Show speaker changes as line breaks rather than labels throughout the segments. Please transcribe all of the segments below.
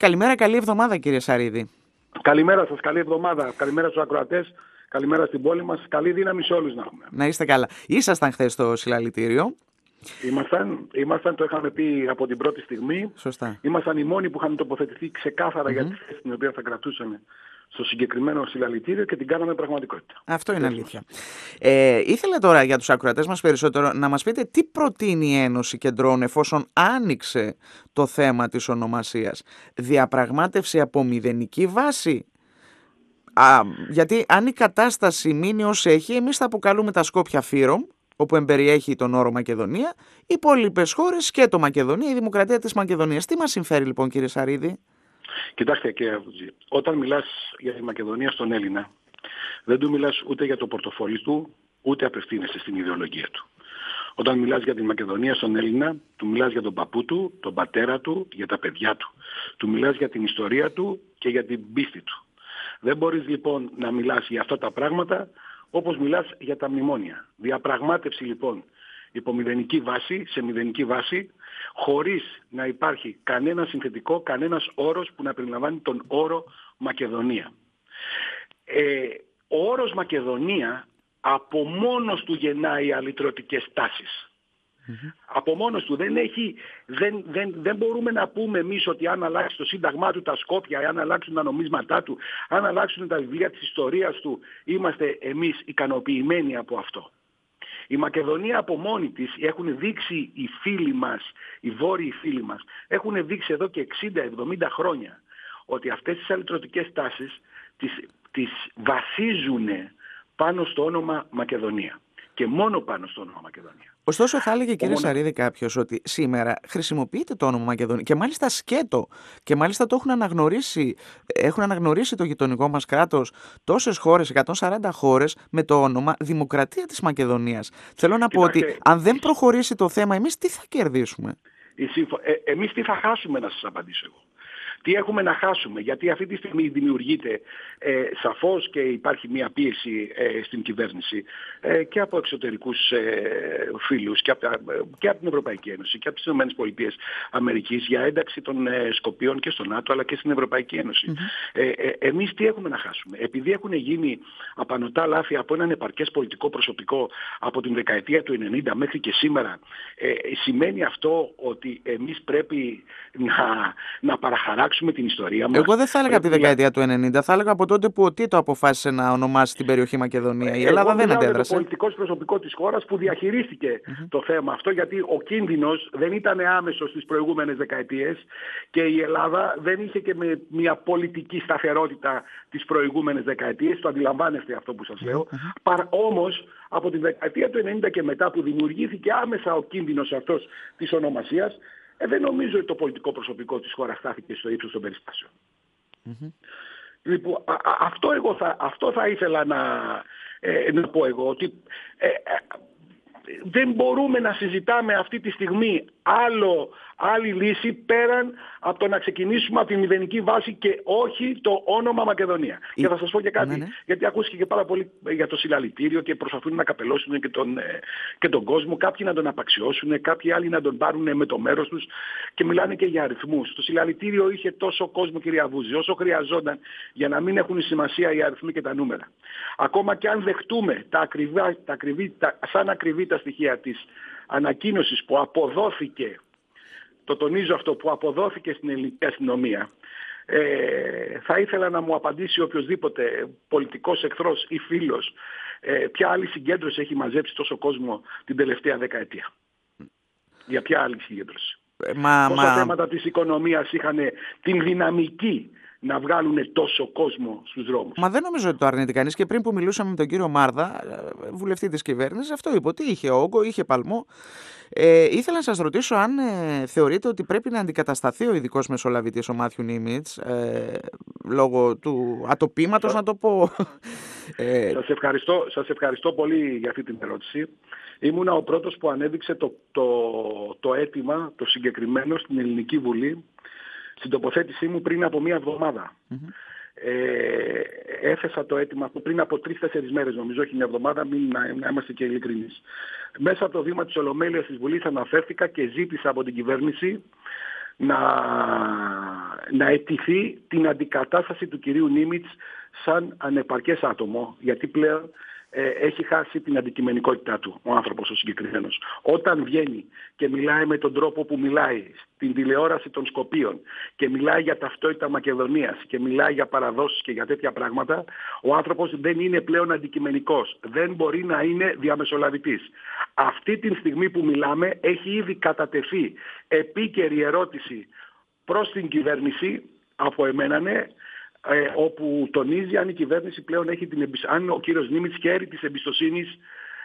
Καλημέρα, καλή εβδομάδα κύριε Σαρίδη.
Καλημέρα σας, καλή εβδομάδα. Καλημέρα στους ακροατές, καλημέρα στην πόλη μας. Καλή δύναμη σε όλους να έχουμε.
Να είστε καλά. Ήσασταν χθες στο συλλαλητήριο.
Ήμασταν, το είχαμε πει από την πρώτη στιγμή.
Σωστά.
Ήμασταν οι μόνοι που είχαν τοποθετηθεί ξεκάθαρα για τη θέση την οποία θα κρατούσαν στο συγκεκριμένο συλλαλητήριο και την κάναμε πραγματικότητα.
Αυτό είναι αλήθεια. Ήθελα τώρα για τους ακροατές μας περισσότερο να μας πείτε τι προτείνει η Ένωση Κεντρών εφόσον άνοιξε το θέμα της ονομασίας. Διαπραγμάτευση από μηδενική βάση. Γιατί αν η κατάσταση μείνει ως έχει, εμείς θα αποκαλούμε τα Σκόπια Φύρομ, όπου εμπεριέχει τον όρο Μακεδονία, οι υπόλοιπες χώρες και το Μακεδονία, η Δημοκρατία της Μακεδονίας. Τι μας συμφέρει λοιπόν κύριε Σαρίδη?
Κοιτάξτε κύριε Αβουτζή, όταν μιλάς για τη Μακεδονία στον Έλληνα, δεν του μιλάς ούτε για το πορτοφόλι του, ούτε απευθύνεσαι στην ιδεολογία του. Όταν μιλάς για τη Μακεδονία στον Έλληνα, του μιλάς για τον παππού του, τον πατέρα του, για τα παιδιά του. Του μιλάς για την ιστορία του και για την πίστη του. Δεν μπορείς λοιπόν να μιλάς για αυτά τα πράγματα όπως μιλάς για τα μνημόνια. Διαπραγμάτευση λοιπόν υπό μηδενική βάση, σε μηδενική βάση, χωρίς να υπάρχει κανένα συνθετικό, κανένας όρος που να περιλαμβάνει τον όρο Μακεδονία. Ο όρος Μακεδονία από μόνος του γεννάει αλυτρωτικές τάσεις. Από μόνος του δεν μπορούμε να πούμε εμείς ότι αν αλλάξει το σύνταγμά του τα Σκόπια, αν αλλάξουν τα νομίσματά του, αν αλλάξουν τα βιβλία της ιστορίας του, είμαστε εμείς ικανοποιημένοι από αυτό. Η Μακεδονία από μόνη της έχουν δείξει οι φίλοι μας, οι βόρειοι φίλοι μας, έχουν δείξει εδώ και 60-70 χρόνια ότι αυτές τις αλυτρωτικές τάσεις τις βασίζουν πάνω στο όνομα Μακεδονία και μόνο πάνω στο όνομα Μακεδονία.
Ωστόσο θα έλεγε κύριε Σαρίδη κάποιος ότι σήμερα χρησιμοποιείται το όνομα Μακεδονία και μάλιστα σκέτο και μάλιστα το έχουν αναγνωρίσει το γειτονικό μας κράτος τόσες χώρες, 140 χώρες με το όνομα Δημοκρατία της Μακεδονίας. Θέλω να πω ότι αν δεν προχωρήσει το θέμα εμείς τι θα κερδίσουμε?
Εμείς τι θα χάσουμε να σας απαντήσω εγώ. Τι έχουμε να χάσουμε, γιατί αυτή τη στιγμή δημιουργείται σαφώς και υπάρχει μια πίεση στην κυβέρνηση και από εξωτερικούς φίλους και από την Ευρωπαϊκή Ένωση και από τις ΗΠΑ για ένταξη των Σκοπίων και στο ΝΑΤΟ αλλά και στην Ευρωπαϊκή Ένωση. Εμείς τι έχουμε να χάσουμε? Επειδή έχουν γίνει απανωτά λάθη από έναν επαρκές πολιτικό προσωπικό από την δεκαετία του 90 μέχρι και σήμερα, σημαίνει αυτό ότι εμείς πρέπει να παραχαράξουμε την ιστορία μας?
Εγώ δεν θα έλεγα από τη δεκαετία του 90, θα έλεγα από τότε που ο Τίτο αποφάσισε να ονομάσει την περιοχή Μακεδονία. Η Ελλάδα δεν αντέδρασε.
Το πολιτικός προσωπικό της χώρας που διαχειρίστηκε το θέμα αυτό, γιατί ο κίνδυνος δεν ήταν άμεσος στις προηγούμενες δεκαετίες και η Ελλάδα δεν είχε και μια πολιτική σταθερότητα τις προηγούμενες δεκαετίες. Το αντιλαμβάνεστε αυτό που σας λέω. Όμως από τη δεκαετία του 90 και μετά που δημιουργήθηκε άμεσα ο κίνδυνος αυτός της ονομασίας, δεν νομίζω ότι το πολιτικό προσωπικό της χώρας στάθηκε στο ύψος των περιστάσεων. Λοιπόν, αυτό θα ήθελα να πω εγώ, ότι δεν μπορούμε να συζητάμε αυτή τη στιγμή άλλη λύση πέραν από το να ξεκινήσουμε από τη μηδενική βάση και όχι το όνομα Μακεδονία. Και θα σας πω και κάτι, γιατί ακούστηκε και πάρα πολύ για το συλλαλητήριο και προσπαθούν να καπελώσουν και τον κόσμο, κάποιοι να τον απαξιώσουν, κάποιοι άλλοι να τον πάρουν με το μέρος τους και μιλάνε και για αριθμούς. Το συλλαλητήριο είχε τόσο κόσμο, κύριε Αβούζη, όσο χρειαζόταν για να μην έχουν σημασία οι αριθμοί και τα νούμερα. Ακόμα και αν δεχτούμε σαν ακριβή τα στοιχεία της ανακοίνωσης που αποδόθηκε, το τονίζω αυτό, που αποδόθηκε στην ελληνική αστυνομία, θα ήθελα να μου απαντήσει οποιοσδήποτε πολιτικός εχθρός ή φίλος ποια άλλη συγκέντρωση έχει μαζέψει τόσο κόσμο την τελευταία δεκαετία. Για ποια άλλη συγκέντρωση? Πόσα θέματα της οικονομίας είχαν την δυναμική να βγάλουν τόσο κόσμο στους δρόμους?
Μα δεν νομίζω ότι το αρνείται κανείς. Και πριν που μιλούσαμε με τον κύριο Μάρδα, βουλευτή της κυβέρνησης, αυτό είπε, ότι είχε όγκο, είχε παλμό. Ήθελα να σας ρωτήσω αν θεωρείτε ότι πρέπει να αντικατασταθεί ο ειδικός μεσολαβητής, ο Μάθιου Νίμιτς, λόγω του ατοπήματος, να το πω.
Σας ευχαριστώ πολύ για αυτή την ερώτηση. Ήμουνα ο πρώτος που ανέδειξε το αίτημα, το συγκεκριμένο, στην Ελληνική Βουλή, στην τοποθέτησή μου πριν από μία εβδομάδα. Έθεσα το αίτημα αυτό πριν από 3-4 μέρες, νομίζω, όχι μια εβδομάδα, να είμαστε και ειλικρινείς. Μέσα από το βήμα της Ολομέλειας της Βουλής αναφέρθηκα και ζήτησα από την κυβέρνηση να να αιτηθεί την αντικατάσταση του κυρίου Νίμιτς σαν ανεπαρκές άτομο, γιατί πλέον έχει χάσει την αντικειμενικότητά του ο άνθρωπος ο συγκεκριμένος. Όταν βγαίνει και μιλάει με τον τρόπο που μιλάει στην τηλεόραση των Σκοπίων και μιλάει για ταυτότητα Μακεδονίας και μιλάει για παραδόσεις και για τέτοια πράγματα, ο άνθρωπος δεν είναι πλέον αντικειμενικός. Δεν μπορεί να είναι διαμεσολαβητής. Αυτή τη στιγμή που μιλάμε έχει ήδη κατατεθεί επίκαιρη ερώτηση προς την κυβέρνηση από εμένα, ναι, όπου τονίζει αν η κυβέρνηση πλέον έχει αν ο κύριος Νίμιτς χαίρει της εμπιστοσύνης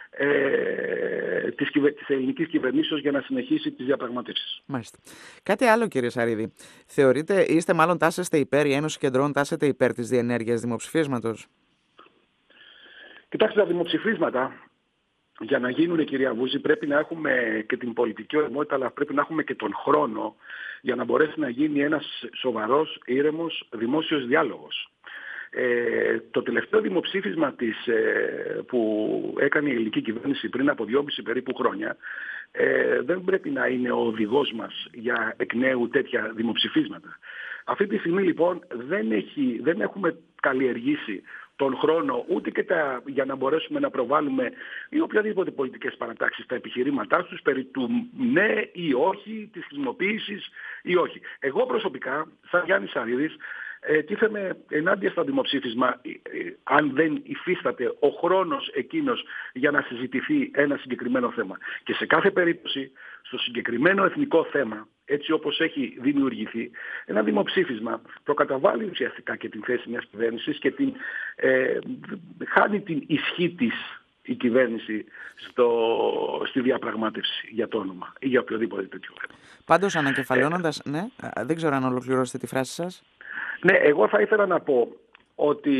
της ελληνικής κυβερνήσεως για να συνεχίσει τις διαπραγματεύσεις.
Μάλιστα. Κάτι άλλο, κύριε Σαρίδη. Τάσεστε υπέρ, η Ένωση Κεντρών τάσεται υπέρ της διενέργειας δημοψηφίσματος?
Κοιτάξτε, τα δημοψηφίσματα για να γίνουν, κυρία Βούζη, πρέπει να έχουμε και την πολιτική οριμότητα, αλλά πρέπει να έχουμε και τον χρόνο για να μπορέσει να γίνει ένας σοβαρός, ήρεμος, δημόσιος διάλογος. Το τελευταίο δημοψήφισμα που έκανε η ελληνική κυβέρνηση πριν από 2,5 περίπου χρόνια δεν πρέπει να είναι ο οδηγός μας για εκ νέου τέτοια δημοψηφίσματα. Αυτή τη στιγμή λοιπόν δεν έχουμε καλλιεργήσει τον χρόνο ούτε και για να μπορέσουμε να προβάλλουμε ή οποιαδήποτε πολιτικές παρατάξεις τα επιχειρήματά τους περί του ναι ή όχι, της χρησιμοποίησης ή όχι. Εγώ προσωπικά, σαν Γιάννης Σαρίδης, τίθεμαι ενάντια στο δημοψήφισμα αν δεν υφίσταται ο χρόνος εκείνος για να συζητηθεί ένα συγκεκριμένο θέμα. Και σε κάθε περίπτωση, στο συγκεκριμένο εθνικό θέμα, έτσι όπως έχει δημιουργηθεί, ένα δημοψήφισμα προκαταβάλει ουσιαστικά και την θέση μιας κυβέρνησης και χάνει την ισχύ της η κυβέρνηση στη διαπραγμάτευση για το όνομα ή για οποιοδήποτε τέτοιο θέμα.
Πάντως, ανακεφαλαιώνοντας, ναι, δεν ξέρω αν ολοκληρώσετε τη φράση σας.
Ναι, εγώ θα ήθελα να πω ότι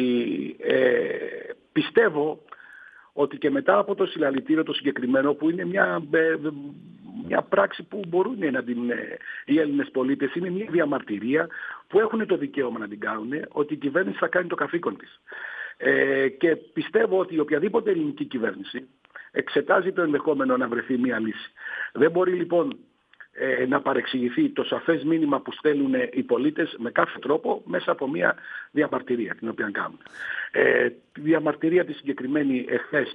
πιστεύω ότι και μετά από το συλλαλητήριο το συγκεκριμένο, που είναι μια πράξη που μπορούν να οι Έλληνες πολίτες, είναι μια διαμαρτυρία που έχουν το δικαίωμα να την κάνουν, ότι η κυβέρνηση θα κάνει το καθήκον της. Και πιστεύω ότι οποιαδήποτε ελληνική κυβέρνηση εξετάζει το ενδεχόμενο να βρεθεί μια λύση. Δεν μπορεί λοιπόν να παρεξηγηθεί το σαφές μήνυμα που στέλνουν οι πολίτες με κάθε τρόπο μέσα από μια διαμαρτυρία την οποία κάνουν. Η διαμαρτυρία τη συγκεκριμένη εχθές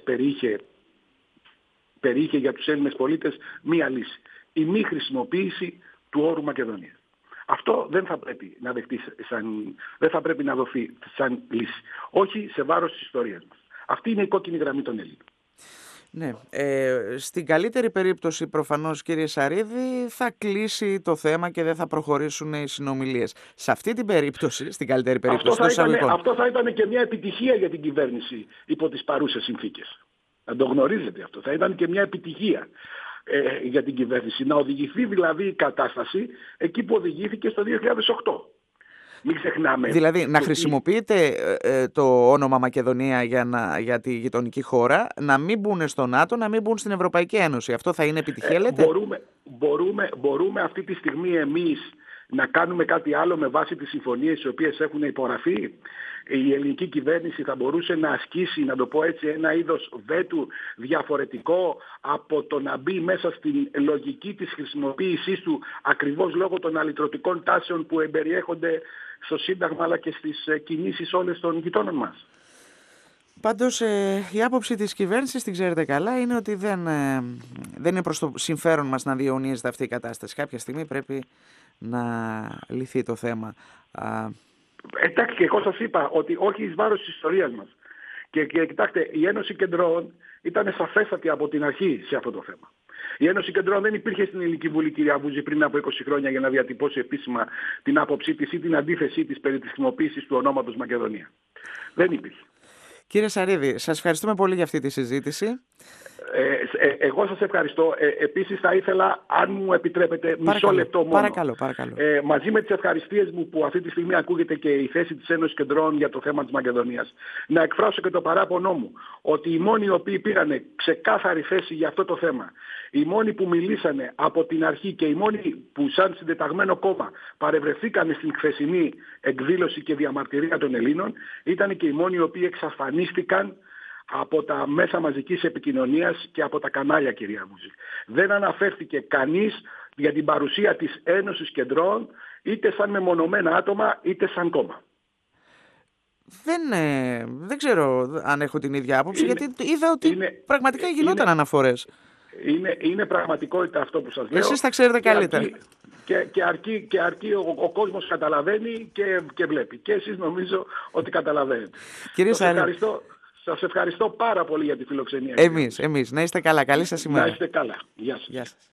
περιείχε για τους Έλληνες πολίτες μία λύση. Η μη χρησιμοποίηση του όρου Μακεδονία. Αυτό δεν θα πρέπει να δεν θα πρέπει να δοθεί σαν λύση. Όχι σε βάρος της ιστορίας μας. Αυτή είναι η κόκκινη γραμμή των Ελλήνων.
Ναι. Στην καλύτερη περίπτωση, προφανώς, κύριε Σαρίδη, θα κλείσει το θέμα και δεν θα προχωρήσουν οι συνομιλίες. Σε αυτή την περίπτωση, στην καλύτερη περίπτωση...
Αυτό θα ήταν και μια επιτυχία για την κυβέρνηση υπό τις παρούσες συνθήκες. Να το γνωρίζετε αυτό. Θα ήταν και μια επιτυχία για την κυβέρνηση. Να οδηγηθεί δηλαδή η κατάσταση εκεί που οδηγήθηκε στο 2008. Μην ξεχνάμε.
Δηλαδή να χρησιμοποιείτε το όνομα Μακεδονία για τη γειτονική χώρα, να μην μπουν στο ΝΑΤΟ, να μην μπουν στην Ευρωπαϊκή Ένωση. Αυτό θα είναι επιτυχία, λέτε?
Μπορούμε αυτή τη στιγμή εμείς να κάνουμε κάτι άλλο με βάση τις συμφωνίες οι οποίες έχουν υπογραφεί. Η ελληνική κυβέρνηση θα μπορούσε να ασκήσει, να το πω έτσι, ένα είδος βέτου διαφορετικό από το να μπει μέσα στην λογική της χρησιμοποίησής του, ακριβώς λόγω των αλυτρωτικών τάσεων που εμπεριέχονται στο Σύνταγμα αλλά και στις κινήσεις όλες των γειτόνων μας.
Πάντως η άποψη της κυβέρνησης, την ξέρετε καλά, είναι ότι δεν είναι προς το συμφέρον μας να διαιωνίζεται αυτή η κατάσταση. Κάποια στιγμή πρέπει να λυθεί το θέμα.
Εντάξει, και εγώ σας είπα ότι όχι εις βάρος της ιστορίας μας. Και κοιτάξτε, η Ένωση Κεντρών ήταν σαφέστατη από την αρχή σε αυτό το θέμα. Η Ένωση Κεντρών δεν υπήρχε στην Ελληνική Βουλή, κυρία Βούζη, πριν από 20 χρόνια για να διατυπώσει επίσημα την άποψή της ή την αντίθεσή της περί της χρησιμοποίησης του ονόματος Μακεδονία. Δεν υπήρχε.
Κύριε Σαρίδη, σας ευχαριστούμε πολύ για αυτή τη συζήτηση.
Εγώ σας ευχαριστώ. Επίσης θα ήθελα, αν μου επιτρέπετε, μισό λεπτό μόνο.
Παρακαλώ.
Μαζί με τις ευχαριστίες μου που αυτή τη στιγμή ακούγεται και η θέση της Ένωσης Κεντρών για το θέμα της Μακεδονίας, να εκφράσω και το παράπονό μου ότι οι μόνοι οι οποίοι πήραν ξεκάθαρη θέση για αυτό το θέμα, οι μόνοι που μιλήσανε από την αρχή και οι μόνοι που σαν συντεταγμένο κόμμα παρευρεθήκαν στην χθεσινή εκδήλωση και διαμαρτυρία των Ελλήνων, ήταν και οι μόνοι οι οποίοι εξαφανίστηκαν από τα μέσα μαζικής επικοινωνίας και από τα κανάλια, κυρία Βούζη. Δεν αναφέρθηκε κανείς για την παρουσία της Ένωσης Κεντρών είτε σαν μεμονωμένα άτομα, ите σαν κόμμα.
Δεν ξέρω αν έχω την ίδια άποψη, γιατί είδα ότι πραγματικά γινόταν αναφορές.
Είναι πραγματικότητα αυτό που σας λέω.
Εσείς τα ξέρετε καλύτερα.
Και αρκεί ο κόσμος καταλαβαίνει και βλέπει. Και εσείς νομίζω ότι καταλαβαίνετε. Σας ευχαριστώ πάρα πολύ για τη φιλοξενία.
Εμείς. Να είστε καλά. Καλή σας ημέρα.
Να είστε καλά. Γεια σας.